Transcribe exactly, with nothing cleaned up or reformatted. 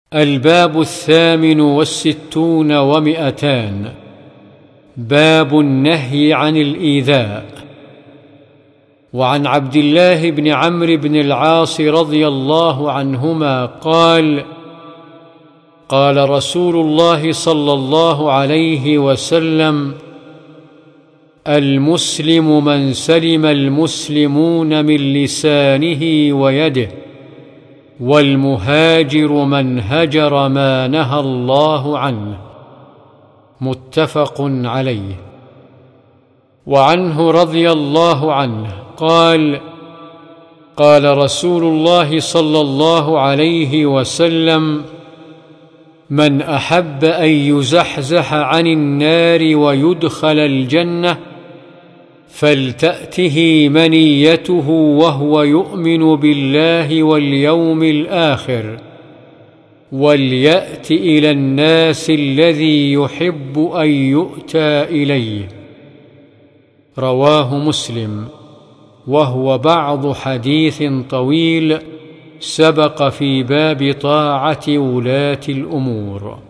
الباب الثامن والستون ومئتان. باب النهي عن الإيذاء. وعن عبد الله بن عمرو بن العاص رضي الله عنهما قال: قال رسول الله صلى الله عليه وسلم: المسلم من سلم المسلمون من لسانه ويده، والمهاجر من هجر ما نهى الله عنه. متفق عليه. وعنه رضي الله عنه قال: قال رسول الله صلى الله عليه وسلم: من أحب أن يزحزح عن النار ويدخل الجنة فلتأته منيته وهو يؤمن بالله واليوم الآخر، وليأت إلى الناس الذي يحب أن يؤتى إليه. رواه مسلم، وهو بعض حديث طويل سبق في باب طاعة ولاة الأمور.